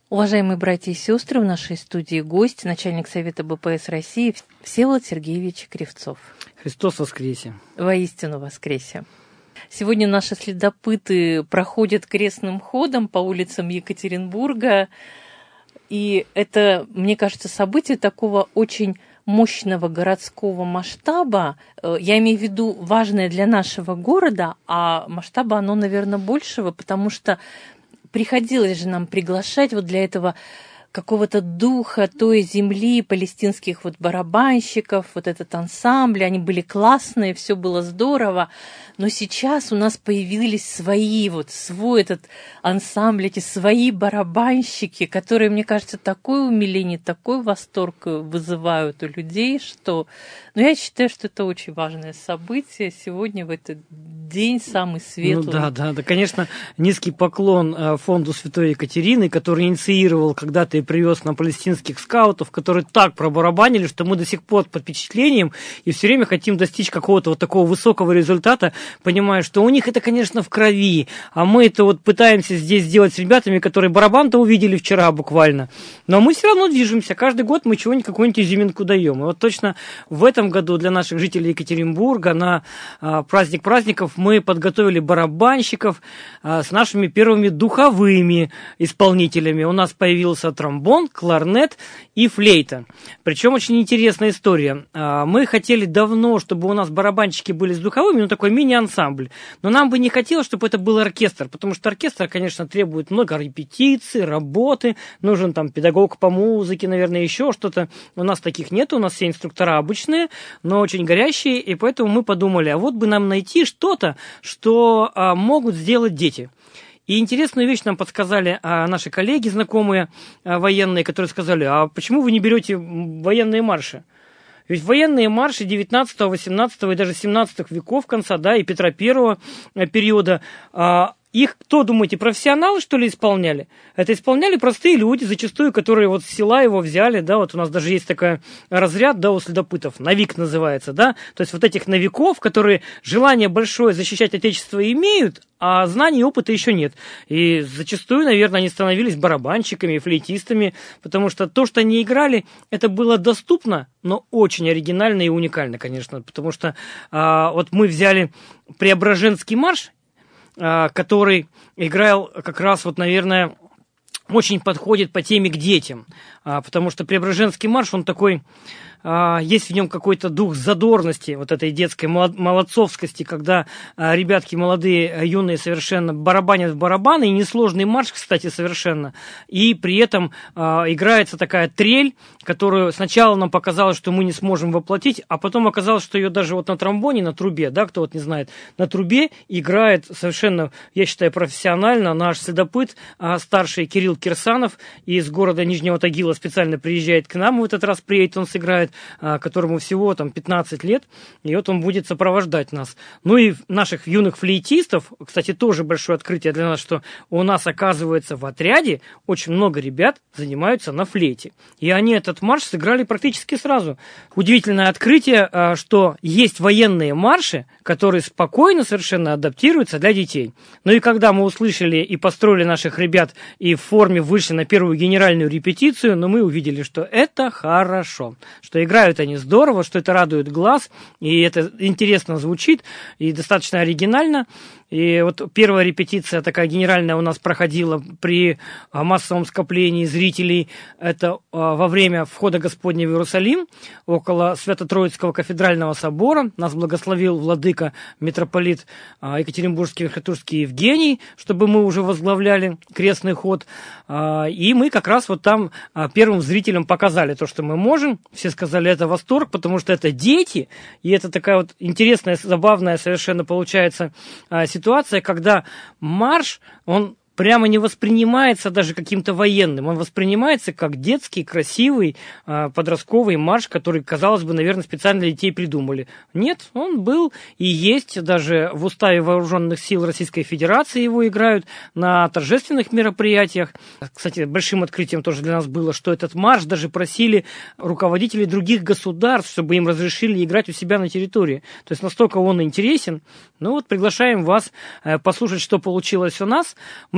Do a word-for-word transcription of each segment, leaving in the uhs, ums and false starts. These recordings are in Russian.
Уважаемые братья и сестры, в нашей студии гость, начальник Совета Бэ Пэ Эс России Всеволод Сергеевич Кривцов. Христос воскресе! Воистину воскресе! Сегодня наши следопыты проходят крестным ходом по улицам Екатеринбурга, и это, мне кажется, событие такого очень мощного городского масштаба. Я имею в виду важное для нашего города, а масштаба оно, наверное, большего, потому что приходилось же нам приглашать вот для этого какого-то духа той земли, палестинских вот барабанщиков, вот этот ансамбль, они были классные, все было здорово, но сейчас у нас появились свои, вот свой этот ансамбль, эти свои барабанщики, которые, мне кажется, такое умиление, такой восторг вызывают у людей, что, ну, я считаю, что это очень важное событие сегодня, в этот день, самый светлый. Ну да, да, да, конечно, низкий поклон фонду Святой Екатерины, который инициировал когда-то и привез нам палестинских скаутов, которые так пробарабанили, что мы до сих пор под впечатлением и все время хотим достичь какого-то вот такого высокого результата, понимая, что у них это, конечно, в крови, а мы это вот пытаемся здесь сделать с ребятами, которые барабан-то увидели вчера буквально, но мы все равно движемся, каждый год мы чего-нибудь, какую-нибудь изюминку даем. И вот точно в этом году для наших жителей Екатеринбурга на а, праздник праздников мы подготовили барабанщиков а, с нашими первыми духовыми исполнителями. У нас появился тромбон, кларнет и флейта. Причем очень интересная история. Мы хотели давно, чтобы у нас барабанщики были с духовыми, ну такой мини-ансамбль. Но нам бы не хотелось, чтобы это был оркестр, потому что оркестр, конечно, требует много репетиций, работы, нужен там педагог по музыке, наверное, еще что-то. У нас таких нет, у нас все инструктора обычные, но очень горящие, и поэтому мы подумали, а вот бы нам найти что-то, что а, могут сделать дети. И интересную вещь нам подсказали а, наши коллеги, знакомые а, военные, которые сказали, а почему вы не берете военные марши? Ведь военные марши девятнадцатого, восемнадцатого и даже семнадцатого веков конца, да, и Петра Первого периода, а, их, кто, думаете, профессионалы, что ли, исполняли? Это исполняли простые люди, зачастую, которые вот с села его взяли, да, вот у нас даже есть такой разряд, да, у следопытов, новик называется, да, то есть вот этих новиков, которые желание большое защищать Отечество имеют, а знаний и опыта еще нет. И зачастую, наверное, они становились барабанщиками, флейтистами, потому что то, что они играли, это было доступно, но очень оригинально и уникально, конечно, потому что а, вот мы взяли Преображенский марш, который играл как раз, вот, наверное, очень подходит по теме к детям, потому что Преображенский марш, он такой, есть в нем какой-то дух задорности, вот этой детской молодцовскости, когда ребятки молодые, юные совершенно барабанят в барабаны, и несложный марш, кстати, совершенно, и при этом играется такая трель, которую сначала нам показалось, что мы не сможем воплотить, а потом оказалось, что ее даже вот на тромбоне, на трубе, да, кто вот не знает, на трубе играет совершенно, я считаю, профессионально наш следопыт, старший Кирилл Кирсанов из города Нижнего Тагила специально приезжает к нам, в этот раз приедет, он сыграет, которому всего там пятнадцать лет, и вот он будет сопровождать нас. Ну и наших юных флейтистов, кстати, тоже большое открытие для нас, что у нас, оказывается, в отряде очень много ребят занимаются на флейте. И они этот марш сыграли практически сразу. Удивительное открытие, что есть военные марши, которые спокойно совершенно адаптируются для детей. Ну и когда мы услышали и построили наших ребят, и в форме вышли на первую генеральную репетицию, но мы увидели, что это хорошо, что играют они здорово, что это радует глаз, и это интересно звучит, и достаточно оригинально. И вот первая репетиция такая генеральная у нас проходила при массовом скоплении зрителей. Это во время входа Господня в Иерусалим, около Свято-Троицкого кафедрального собора. Нас благословил владыка митрополит Екатеринбургский Верхотурский Евгений, чтобы мы уже возглавляли крестный ход. И мы как раз вот там первым зрителям показали то, что мы можем. Все сказали, это восторг, потому что это дети, и это такая вот интересная, забавная совершенно получается ситуация. Ситуация, когда марш, он прямо не воспринимается даже каким-то военным. Он воспринимается как детский, красивый, подростковый марш, который, казалось бы, наверное, специально для детей придумали. Нет, он был и есть. Даже в Уставе Вооруженных сил Российской Федерации его играют на торжественных мероприятиях. Кстати, большим открытием тоже для нас было, что этот марш даже просили руководители других государств, чтобы им разрешили играть у себя на территории. То есть настолько он интересен. Ну вот приглашаем вас послушать, что получилось у нас. Мы,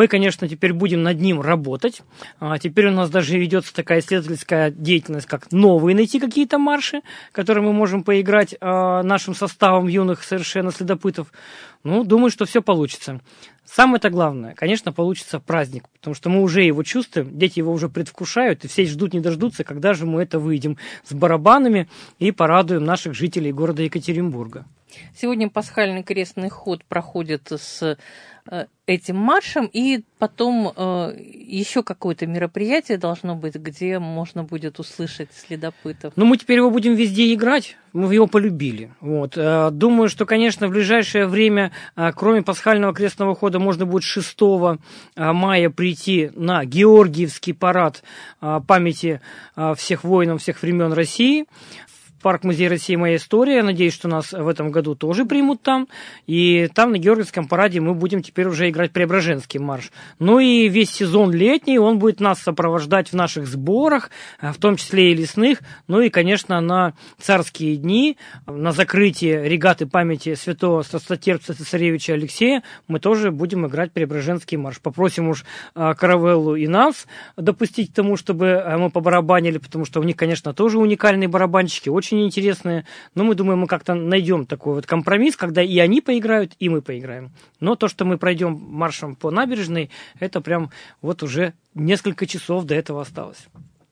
конечно, теперь будем над ним работать. Теперь у нас даже ведется такая исследовательская деятельность, как новые найти какие-то марши, которые мы можем поиграть нашим составом юных совершенно следопытов. Ну, думаю, что все получится. Самое-то главное, конечно, получится праздник, потому что мы уже его чувствуем, дети его уже предвкушают, и все ждут не дождутся, когда же мы это выйдем с барабанами и порадуем наших жителей города Екатеринбурга. Сегодня пасхальный крестный ход проходит с этим маршем, и потом э, еще какое-то мероприятие должно быть, где можно будет услышать следопытов. Ну, мы теперь его будем везде играть, мы его полюбили. Вот. Думаю, что, конечно, в ближайшее время, кроме пасхального крестного хода, можно будет шестого мая прийти на Георгиевский парад памяти всех воинов всех времен России. Парк-музей России «Моя история». Я надеюсь, что нас в этом году тоже примут там. И там на Георгиевском параде мы будем теперь уже играть Преображенский марш. Ну и весь сезон летний он будет нас сопровождать в наших сборах, в том числе и лесных. Ну и, конечно, на царские дни, на закрытие регаты памяти святого страстотерпца цесаревича Алексея мы тоже будем играть Преображенский марш. Попросим уж Каравеллу и нас допустить к тому, чтобы мы побарабанили, потому что у них, конечно, тоже уникальные барабанщики, очень очень интересные, но мы думаем, мы как-то найдем такой вот компромисс, когда и они поиграют, и мы поиграем. Но то, что мы пройдем маршем по набережной, это прям вот уже несколько часов до этого осталось.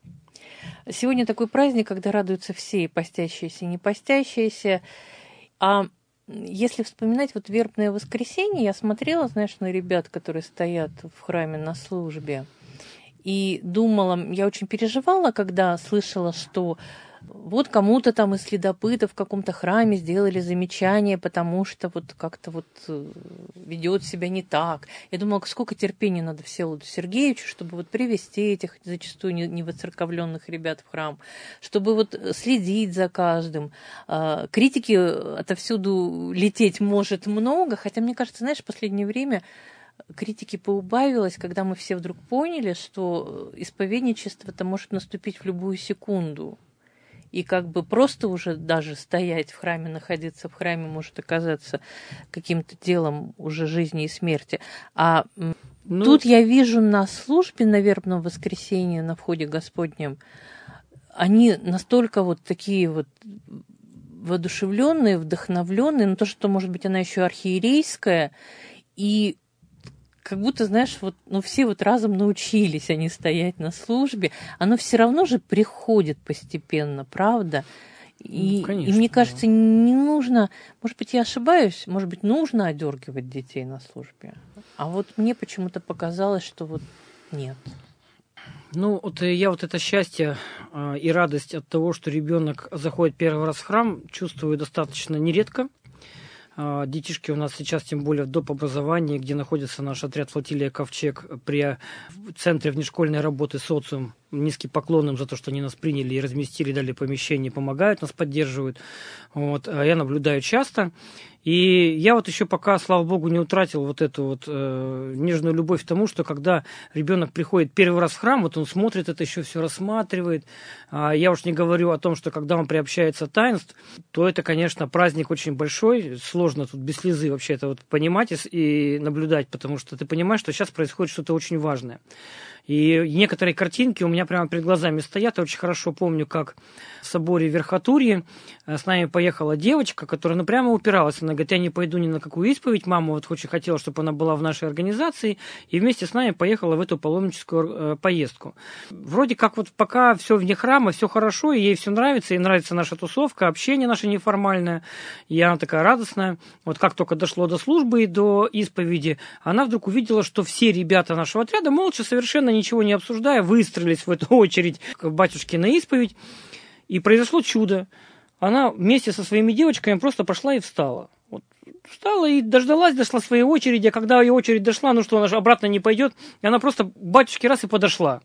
Сегодня такой праздник, когда радуются все, и постящиеся, и не постящиеся. А если вспоминать вот вербное воскресенье, я смотрела, знаешь, на ребят, которые стоят в храме на службе, и думала, я очень переживала, когда слышала, что вот кому-то там из следопытов в каком-то храме сделали замечание, потому что вот как-то вот ведет себя не так. Я думала, сколько терпения надо Всеволоду Сергеевичу, чтобы вот привести этих зачастую невоцерковленных ребят в храм, чтобы вот следить за каждым. Критики отовсюду лететь может много, хотя, мне кажется, знаешь, в последнее время критики поубавилось, когда мы все вдруг поняли, что исповедничество-то может наступить в любую секунду. И как бы просто уже даже стоять в храме, находиться в храме может оказаться каким-то делом уже жизни и смерти. А ну, тут я вижу на службе на вербном воскресенье, на входе Господнем, они настолько вот такие вот воодушевленные, вдохновленные, но то, что, может быть, она еще архиерейская, и как будто, знаешь, вот, ну, все вот разом научились они стоять на службе, оно все равно же приходит постепенно, правда? И, ну, конечно, и мне кажется, да. Не нужно, может быть, я ошибаюсь, может быть, нужно одергивать детей на службе. А вот мне почему-то показалось, что вот нет. Ну, вот я вот это счастье э, и радость от того, что ребенок заходит первый раз в храм, чувствую достаточно нередко. Детишки у нас сейчас, тем более в доп. Образовании, где находится наш отряд «Флотилия Ковчег» при Центре внешкольной работы «Социум». Низкий поклон им за то, что они нас приняли и разместили, дали помещение, помогают, нас поддерживают. Вот. Я наблюдаю часто. И я вот еще пока, слава богу, не утратил вот эту вот э, нежную любовь к тому, что когда ребенок приходит первый раз в храм, вот он смотрит это еще все рассматривает. А я уж не говорю о том, что когда он приобщается таинств, то это, конечно, праздник очень большой. Сложно тут без слезы вообще это вот понимать и, и наблюдать, потому что ты понимаешь, что сейчас происходит что-то очень важное. И некоторые картинки у меня прямо перед глазами стоят. Я очень хорошо помню, как в соборе Верхотурье с нами поехала девочка, которая ну, прямо упиралась. Она говорит, я не пойду ни на какую исповедь. Мама вот очень хотела, чтобы она была в нашей организации. И вместе с нами поехала в эту паломническую э, поездку. Вроде как вот пока все вне храма, все хорошо, и ей все нравится. Ей нравится наша тусовка, общение наше неформальное. И она такая радостная. Вот как только дошло до службы и до исповеди, она вдруг увидела, что все ребята нашего отряда молча, совершенно ничего не обсуждая, выстроились в эту очередь к батюшке на исповедь. И произошло чудо. Она вместе со своими девочками просто пошла и встала. Вот, встала и дождалась, дошла своей очереди. А когда ее очередь дошла, ну что, она же обратно не пойдет. И она просто к батюшке раз и подошла.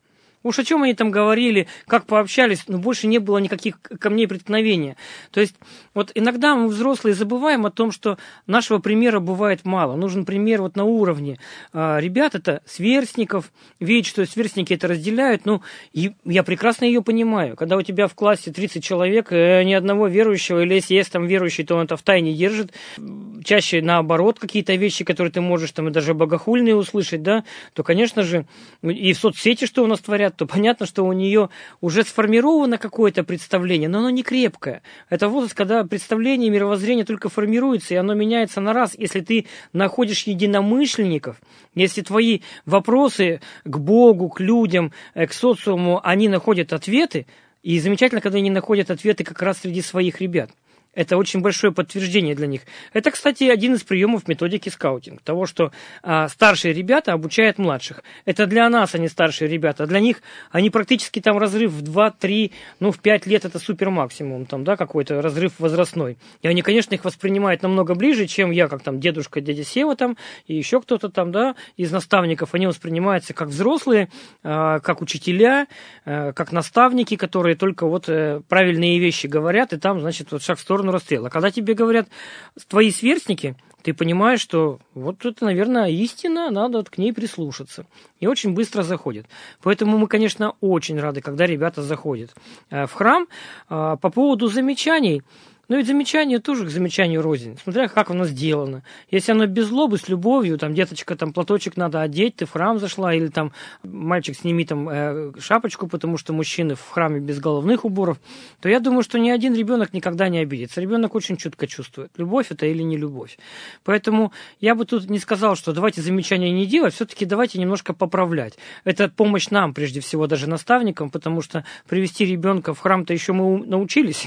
Уж о чем они там говорили, как пообщались, но больше не было никаких камней преткновения. То есть вот иногда мы, взрослые, забываем о том, что нашего примера бывает мало. Нужен пример вот на уровне. Ребят, это сверстников, видеть, что сверстники это разделяют. Ну, и я прекрасно ее понимаю. Когда у тебя в классе тридцать человек, ни одного верующего, или если есть там верующий, то он это в тайне держит. Чаще наоборот какие-то вещи, которые ты можешь там и даже богохульные услышать, да, то, конечно же, и в соцсети, что у нас творят, то понятно, что у нее уже сформировано какое-то представление, но оно не крепкое. Это возраст, когда представление, мировоззрение только формируется, и оно меняется на раз. Если ты находишь единомышленников, если твои вопросы к Богу, к людям, к социуму, они находят ответы, и замечательно, когда они находят ответы как раз среди своих ребят. Это очень большое подтверждение для них. Это, кстати, один из приемов методики скаутинг. Того, что а, старшие ребята обучают младших. Это для нас они старшие ребята. А для них они практически там разрыв в два-три, ну в пять лет это супер максимум. Там, да, какой-то разрыв возрастной. И они, конечно, их воспринимают намного ближе, чем я, как там дедушка, дядя Сева там, и еще кто-то там, да, из наставников. Они воспринимаются как взрослые, а, как учителя, а, как наставники, которые только вот а, правильные вещи говорят, и там, значит, вот шаг в сторону расстрела. Когда тебе говорят твои сверстники, ты понимаешь, что вот это, наверное, истина, надо к ней прислушаться. И очень быстро заходит. Поэтому мы, конечно, очень рады, когда ребята заходят в храм. По поводу замечаний. Но ведь замечание тоже к замечанию рознь, смотря как оно сделано. Если оно без злобы, с любовью, там, деточка, там, платочек надо одеть, ты в храм зашла, или там, мальчик, сними там э, шапочку, потому что мужчины в храме без головных уборов, то я думаю, что ни один ребенок никогда не обидится. Ребенок очень чутко чувствует, любовь это или не любовь. Поэтому я бы тут не сказал, что давайте замечания не делать, все-таки давайте немножко поправлять. Это помощь нам, прежде всего, даже наставникам, потому что привести ребенка в храм-то еще мы научились.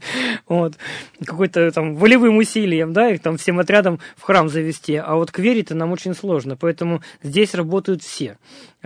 Вот. Какой-то там волевым усилием, да, их там всем отрядом в храм завести, а вот к вере-то нам очень сложно, поэтому здесь работают все.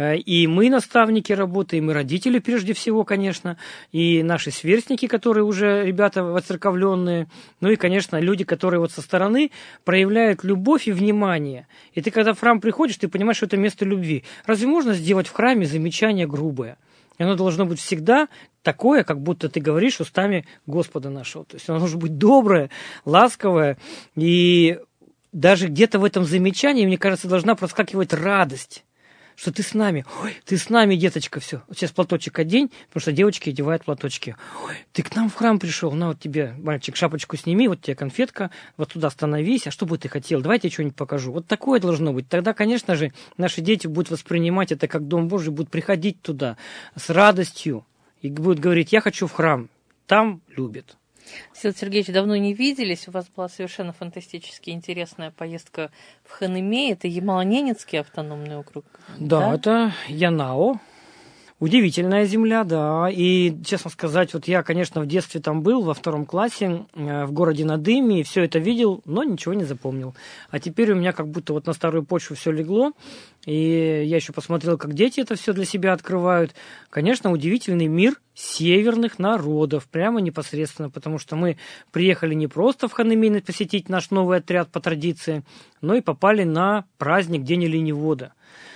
И мы, наставники, работаем, и родители, прежде всего, конечно, и наши сверстники, которые уже ребята воцерковленные, ну и, конечно, люди, которые вот со стороны проявляют любовь и внимание. И ты, когда в храм приходишь, ты понимаешь, что это место любви. Разве можно сделать в храме замечание грубое? И оно должно быть всегда такое, как будто ты говоришь устами Господа нашего. То есть оно должно быть доброе, ласковое. И даже где-то в этом замечании, мне кажется, должна проскакивать радость, что ты с нами. Ой, ты с нами, деточка, все. Вот сейчас платочек одень, потому что девочки одевают платочки. Ой, ты к нам в храм пришел, на вот тебе, мальчик, шапочку сними, вот тебе конфетка, вот туда становись, а что бы ты хотел? Давай я тебе что-нибудь покажу. Вот такое должно быть. Тогда, конечно же, наши дети будут воспринимать это как Дом Божий, будут приходить туда с радостью и будут говорить, я хочу в храм, там любят. Всеволод Сергеевич, давно не виделись. У вас была совершенно фантастически интересная поездка в Ханымей. Это Ямало-Ненецкий автономный округ. Да, да? Это Янао. Удивительная земля, да. И, честно сказать, вот я, конечно, в детстве там был, во втором классе, в городе Надыме, и все это видел, но ничего не запомнил. А теперь у меня как будто вот на старую почву все легло, и я еще посмотрел, как дети это все для себя открывают. Конечно, удивительный мир северных народов, прямо непосредственно, потому что мы приехали не просто в Ханымей посетить наш новый отряд по традиции, но и попали на праздник День оленевода,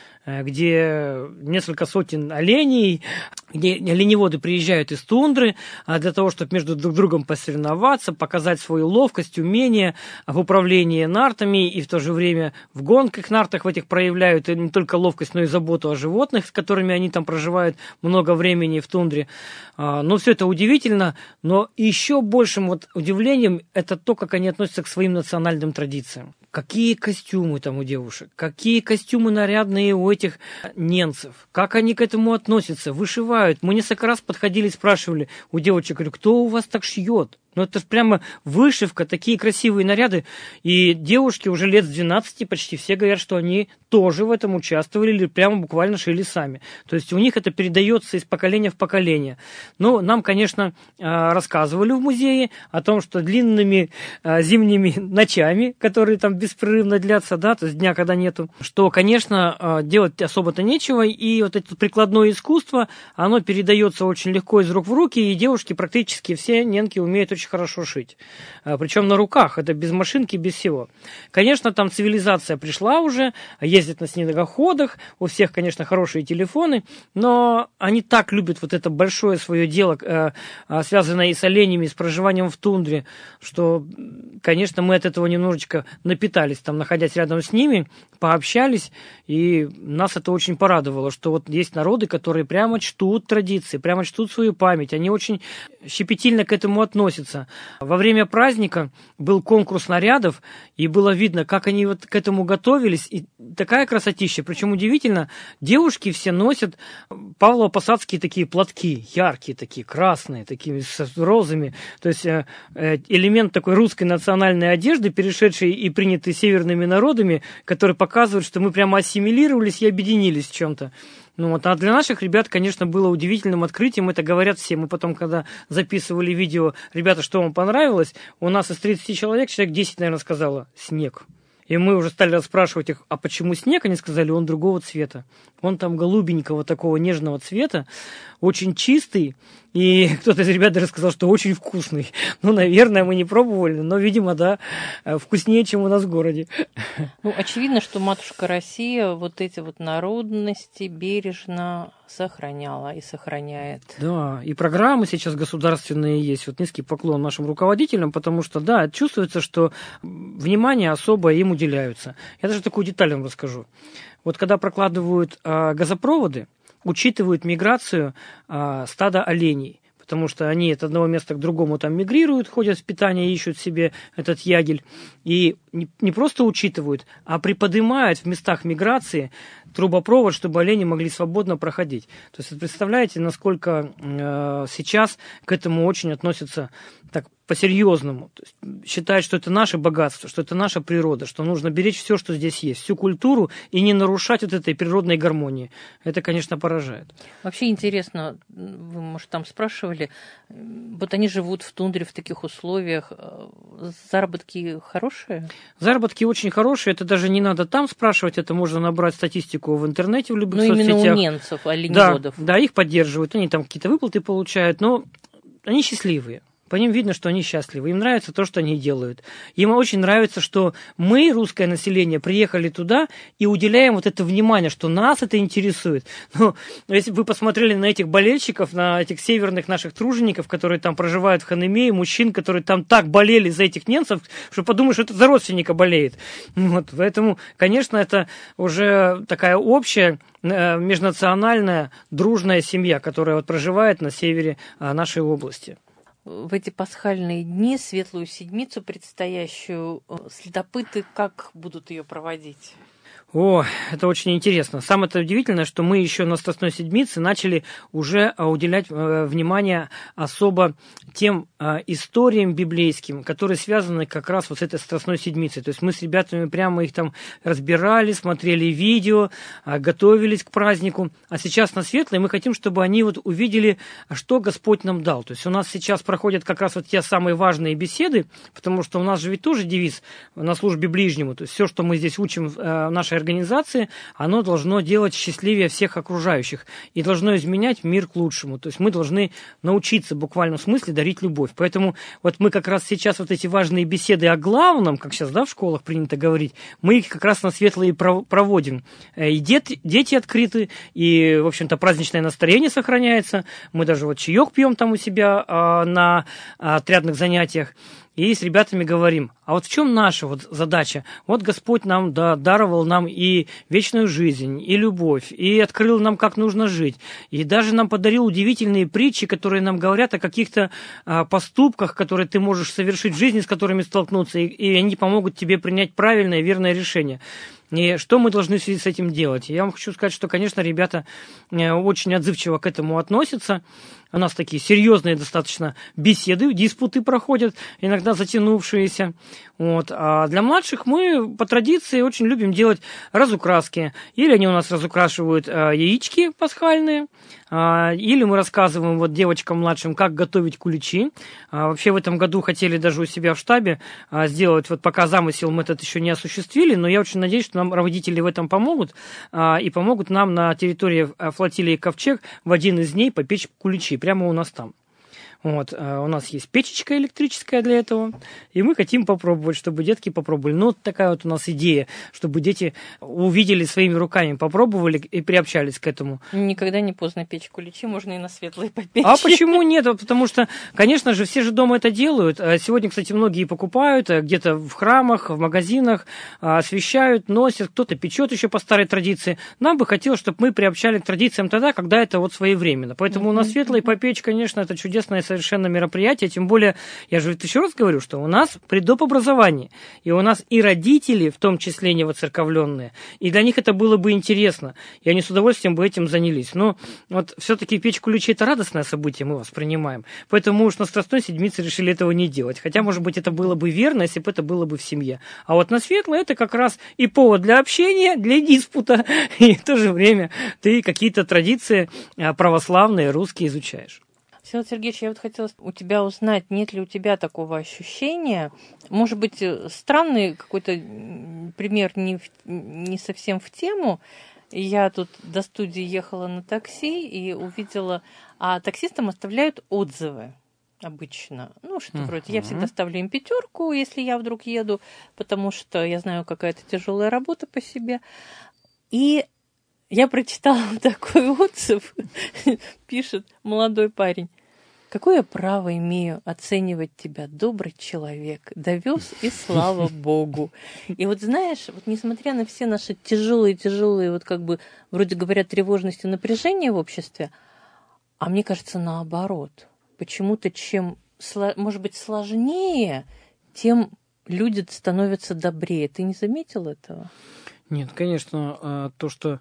где несколько сотен оленей, где оленеводы приезжают из тундры для того, чтобы между друг другом посоревноваться, показать свою ловкость, умение в управлении нартами, и в то же время в гонках нартах в этих проявляют не только ловкость, но и заботу о животных, с которыми они там проживают много времени в тундре. Но все это удивительно, но еще большим вот удивлением это то, как они относятся к своим национальным традициям. Какие костюмы там у девушек, какие костюмы нарядные у этих ненцев, как они к этому относятся, вышивают. Мы несколько раз подходили и спрашивали у девочек, говорю, кто у вас так шьет? Ну, это же прямо вышивка, такие красивые наряды. И девушки уже лет с двенадцати почти все говорят, что они тоже в этом участвовали или прямо буквально шили сами. То есть у них это передается из поколения в поколение. Ну, нам, конечно, рассказывали в музее о том, что длинными зимними ночами, которые там беспрерывно длятся, да, то есть дня, когда нету, что, конечно, делать особо-то нечего. И вот это прикладное искусство, оно передается очень легко из рук в руки, и девушки практически все ненки умеют очень очень хорошо шить. Причем на руках, это без машинки, без всего. Конечно, там цивилизация пришла уже, ездят на снегоходах, у всех, конечно, хорошие телефоны, но они так любят вот это большое свое дело, связанное и с оленями, и с проживанием в тундре, что, конечно, мы от этого немножечко напитались, там, находясь рядом с ними, пообщались, и нас это очень порадовало, что вот есть народы, которые прямо чтут традиции, прямо чтут свою память, они очень щепетильно к этому относятся. Во время праздника был конкурс нарядов, и было видно, как они вот к этому готовились, и такая красотища, причем удивительно, девушки все носят павлово-посадские такие платки, яркие такие, красные, такими с розами, то есть э, элемент такой русской национальной одежды, перешедший и принятый северными народами, который показывает, что мы прямо ассимилировались и объединились в чем-то. Ну вот, а для наших ребят, конечно, было удивительным открытием, это говорят все. Мы потом, когда записывали видео, ребята, что вам понравилось, у нас из тридцати человек, человек десять, наверное, сказала «снег». И мы уже стали расспрашивать их, а почему снег? Они сказали, он другого цвета. Он там голубенького, такого нежного цвета, очень чистый. И кто-то из ребят даже сказал, что очень вкусный. Ну, наверное, мы не пробовали, но, видимо, да, вкуснее, чем у нас в городе. Ну, очевидно, что матушка Россия вот эти вот народности бережно сохраняла и сохраняет. Да, и программы сейчас государственные есть. Вот низкий поклон нашим руководителям, потому что, да, чувствуется, что внимание особо им уделяются. Я даже такую деталь вам расскажу. Вот когда прокладывают а, газопроводы, учитывают миграцию а, стада оленей, потому что они от одного места к другому там мигрируют, ходят в питание, ищут себе этот ягель, и не, не просто учитывают, а приподнимают в местах миграции трубопровод, чтобы олени могли свободно проходить. То есть, представляете, насколько э, сейчас к этому очень относятся так по-серьезному. То есть, считают, что это наше богатство, что это наша природа, что нужно беречь все, что здесь есть, всю культуру, и не нарушать вот этой природной гармонии. Это, конечно, поражает. Вообще интересно, вы, может, там спрашивали, вот они живут в тундре в таких условиях, заработки хорошие? Заработки очень хорошие, это даже не надо там спрашивать, это можно набрать статистику в интернете, в любых ну, соцсетях. Ну, именно у немцев, оленеводов. Да, да, их поддерживают, они там какие-то выплаты получают, но они счастливые. По ним видно, что они счастливы. Им нравится то, что они делают. Им очень нравится, что мы, русское население, приехали туда и уделяем вот это внимание, что нас это интересует. Ну, если бы вы посмотрели на этих болельщиков, на этих северных наших тружеников, которые там проживают в Ханыме, мужчин, которые там так болели за этих немцев, что подумаешь, что это за родственника болеет. Вот, поэтому, конечно, это уже такая общая межнациональная дружная семья, которая вот проживает на севере нашей области. В эти пасхальные дни, Светлую Седмицу предстоящую, следопыты как будут ее проводить? О, это очень интересно. Самое-то удивительное, что мы еще на Страстной Седмице начали уже уделять внимание особо тем историям библейским, которые связаны как раз вот с этой Страстной Седмицей. То есть мы с ребятами прямо их там разбирали, смотрели видео, готовились к празднику. А сейчас на Светлой мы хотим, чтобы они вот увидели, что Господь нам дал. То есть у нас сейчас проходят как раз вот те самые важные беседы, потому что у нас же ведь тоже девиз на службе ближнему. То есть все, что мы здесь учим в нашей организации, оно должно делать счастливее всех окружающих и должно изменять мир к лучшему. То есть мы должны научиться в буквальном смысле дарить любовь. Поэтому вот мы как раз сейчас вот эти важные беседы о главном, как сейчас, да, в школах принято говорить, мы их как раз на Светлые проводим. И дети, дети открыты, и, в общем-то, праздничное настроение сохраняется. Мы даже вот чаек пьем там у себя а, на а, отрядных занятиях. И с ребятами говорим, а вот в чем наша вот задача? Вот Господь нам да, даровал нам и вечную жизнь, и любовь, и открыл нам, как нужно жить. И даже нам подарил удивительные притчи, которые нам говорят о каких-то а, поступках, которые ты можешь совершить в жизни, с которыми столкнуться, и, и они помогут тебе принять правильное, верное решение. И что мы должны в связи с этим делать? Я вам хочу сказать, что, конечно, ребята очень отзывчиво к этому относятся. У нас такие серьезные достаточно беседы, диспуты проходят, иногда затянувшиеся. Вот. А для младших мы по традиции очень любим делать разукраски. Или они у нас разукрашивают яички пасхальные, или мы рассказываем вот девочкам младшим, как готовить куличи. Вообще в этом году хотели даже у себя в штабе сделать, вот пока замысел мы этот еще не осуществили, но я очень надеюсь, что нам родители в этом помогут и помогут нам на территории флотилии Ковчег в один из дней попечь куличи, прямо у нас там. Вот, а у нас есть печечка электрическая для этого, и мы хотим попробовать, чтобы детки попробовали. Ну, вот такая вот у нас идея, чтобы дети увидели своими руками, попробовали и приобщались к этому. Никогда не поздно печку лечи, можно и на светлой попечь. А почему нет? Потому что, конечно же, все же дома это делают. Сегодня, кстати, многие покупают где-то в храмах, в магазинах, освещают, носят, кто-то печет еще по старой традиции. Нам бы хотелось, чтобы мы приобщали к традициям тогда, когда это вот своевременно. Поэтому mm-hmm. на светлой попечь, конечно, это чудесное совершенно мероприятие. Тем более, я же еще раз говорю, что у нас предоп образование, и у нас и родители, в том числе невоцерковленные, и для них это было бы интересно, и они с удовольствием бы этим занялись. Но вот все-таки печь куличи – это радостное событие, мы воспринимаем. Поэтому мы уж на Страстной Седмице решили этого не делать. Хотя, может быть, это было бы верно, если бы это было бы в семье. А вот на светлое это как раз и повод для общения, для диспута, и в то же время ты какие-то традиции православные, русские изучаешь. Всеволод Сергеевич, я вот хотела у тебя узнать, нет ли у тебя такого ощущения, может быть, странный какой-то пример, не, в, не совсем в тему. Я тут до студии ехала на такси и увидела, а таксистам оставляют отзывы обычно. Ну, что uh-huh. вроде, я всегда ставлю им пятерку, если я вдруг еду, потому что я знаю, какая-то тяжелая работа по себе. И я прочитала такой отзыв, пишет молодой парень. Какое право имею оценивать тебя, добрый человек, довез и слава Богу. И вот знаешь, вот несмотря на все наши тяжелые-тяжелые, вот как бы, вроде говорят, тревожность и напряжение в обществе, а мне кажется, наоборот. Почему-то чем, может быть, сложнее, тем люди становятся добрее. Ты не заметил этого? Нет, конечно, то, что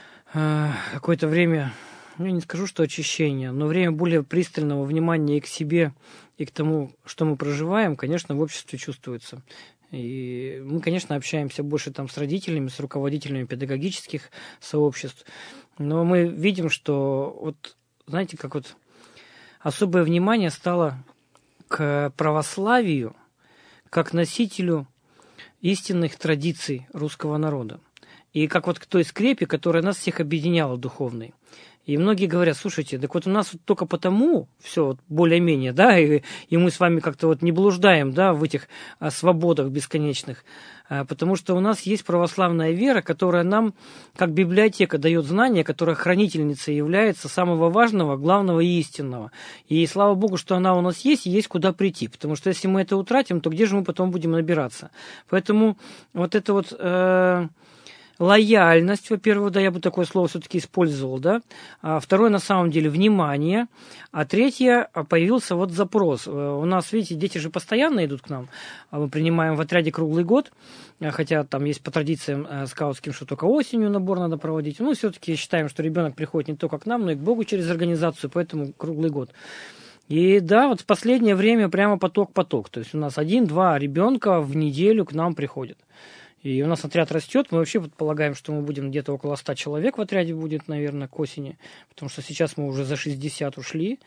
какое-то время... Я не скажу, что очищение, но время более пристального внимания и к себе, и к тому, что мы проживаем, конечно, в обществе чувствуется. И мы, конечно, общаемся больше там с родителями, с руководителями педагогических сообществ, но мы видим, что, вот, знаете, как вот особое внимание стало к православию как носителю истинных традиций русского народа. И как вот к той скрепе, которая нас всех объединяла духовной. И многие говорят, слушайте, так вот у нас вот только потому все вот более-менее, да, и, и мы с вами как-то вот не блуждаем, да, в этих а, свободах бесконечных, а, потому что у нас есть православная вера, которая нам, как библиотека, дает знания, которая хранительницей является самого важного, главного и истинного. И слава Богу, что она у нас есть, и есть куда прийти, потому что если мы это утратим, то где же мы потом будем набираться? Поэтому вот это вот... Э- Лояльность, во-первых, да, я бы такое слово все-таки использовал, да. А второе, на самом деле, внимание. А третье, появился вот запрос. У нас, видите, дети же постоянно идут к нам. Мы принимаем в отряде круглый год, хотя там есть по традициям скаутским, что только осенью набор надо проводить. Ну, все-таки считаем, что ребенок приходит не только к нам, но и к Богу через организацию, поэтому круглый год. И да, вот в последнее время прямо поток-поток. То есть у нас один-два ребенка в неделю к нам приходят. И у нас отряд растет, мы вообще предполагаем, что мы будем где-то около ста человек в отряде будет, наверное, к осени, потому что сейчас мы уже за шестьдесят ушли,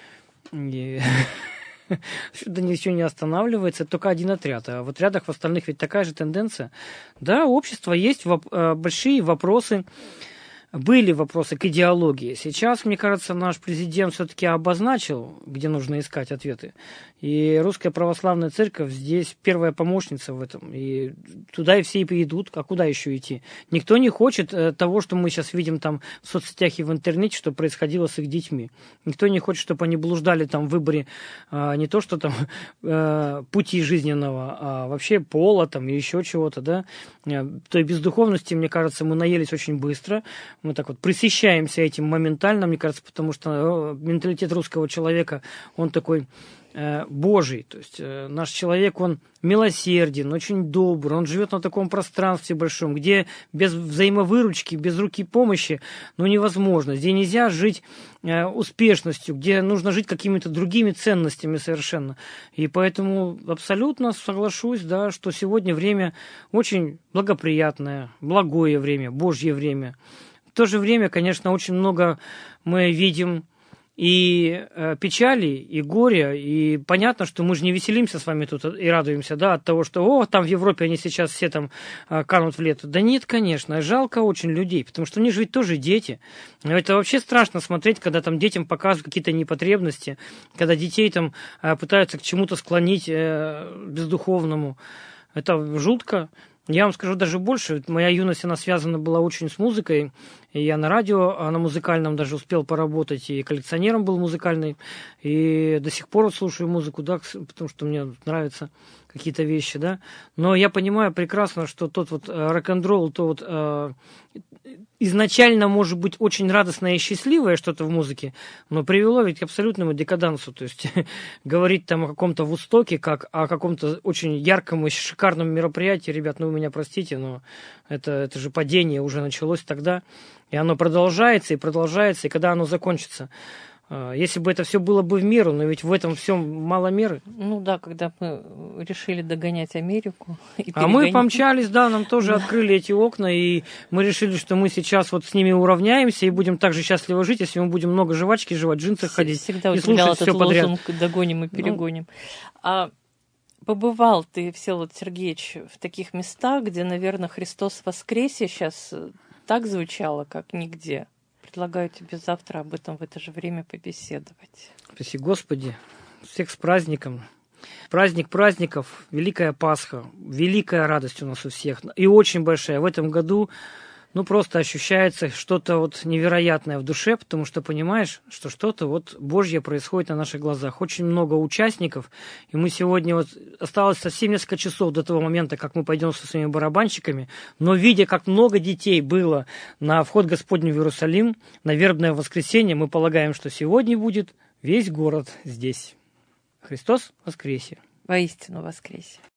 и что-то ничего не останавливается, это только один отряд, а в отрядах в остальных ведь такая же тенденция. Да, у общества есть большие вопросы, были вопросы к идеологии. Сейчас, мне кажется, наш президент все-таки обозначил, где нужно искать ответы. И Русская Православная Церковь здесь первая помощница в этом. И туда и все и идут. А куда еще идти? Никто не хочет того, что мы сейчас видим там в соцсетях и в интернете, что происходило с их детьми. Никто не хочет, чтобы они блуждали там в выборе а, не то, что там а, пути жизненного, а вообще пола там и еще чего-то, да. Той бездуховности, мне кажется, мы наелись очень быстро. Мы так вот пресыщаемся этим моментально, мне кажется, потому что менталитет русского человека, он такой э, божий. То есть э, наш человек, он милосерден, очень добр, он живет на таком пространстве большом, где без взаимовыручки, без руки помощи, ну, невозможно. Где нельзя жить э, успешностью, где нужно жить какими-то другими ценностями совершенно. И поэтому абсолютно соглашусь, да, что сегодня время очень благоприятное, благое время, Божье время. В то же время, конечно, очень много мы видим и э, печали, и горе, и понятно, что мы же не веселимся с вами тут и радуемся, да, от того, что, о, там в Европе они сейчас все там э, канут в лету. Да нет, конечно, жалко очень людей, потому что у них же ведь тоже дети. Это вообще страшно смотреть, когда там детям показывают какие-то непотребности, когда детей там э, пытаются к чему-то склонить э, бездуховному. Это жутко. Я вам скажу даже больше. Моя юность, она связана была очень с музыкой. И я на радио, а на музыкальном даже успел поработать. И коллекционером был музыкальный. И до сих пор вот слушаю музыку, да, потому что мне нравятся какие-то вещи, да. Но я понимаю прекрасно, что тот вот рок-н-ролл, то вот э, изначально может быть очень радостное и счастливое что-то в музыке, но привело ведь к абсолютному декадансу. То есть говорить там о каком-то Вустоке, как о каком-то очень ярком и шикарном мероприятии, ребят, ну вы меня простите, но это, это же падение уже началось тогда, и оно продолжается и продолжается, и когда оно закончится? Если бы это все было бы в меру, но ведь в этом всем мало меры. Ну да, когда мы решили догонять Америку. И а мы помчались, да, нам тоже открыли эти окна, и мы решили, что мы сейчас вот с ними уравняемся и будем так же счастливо жить, если мы будем много жвачки жевать, в джинсах ходить Всегда и слушать этот все подряд. Лозунг «Догоним и перегоним». Ну... А побывал ты, Всеволод Сергеевич, в таких местах, где, наверное, «Христос воскресе» сейчас так звучало, как нигде? Предлагаю тебе завтра об этом в это же время побеседовать. Спаси Господи, всех с праздником. Праздник праздников, Великая Пасха, великая радость у нас у всех. И очень большая. В этом году, ну, просто ощущается что-то вот невероятное в душе, потому что понимаешь, что что-то вот Божье происходит на наших глазах. Очень много участников, и мы сегодня вот осталось совсем несколько часов до того момента, как мы пойдем со своими барабанщиками, но видя, как много детей было на вход Господень в Иерусалим, на вербное воскресенье, мы полагаем, что сегодня будет весь город здесь. Христос воскресе! Воистину воскресе!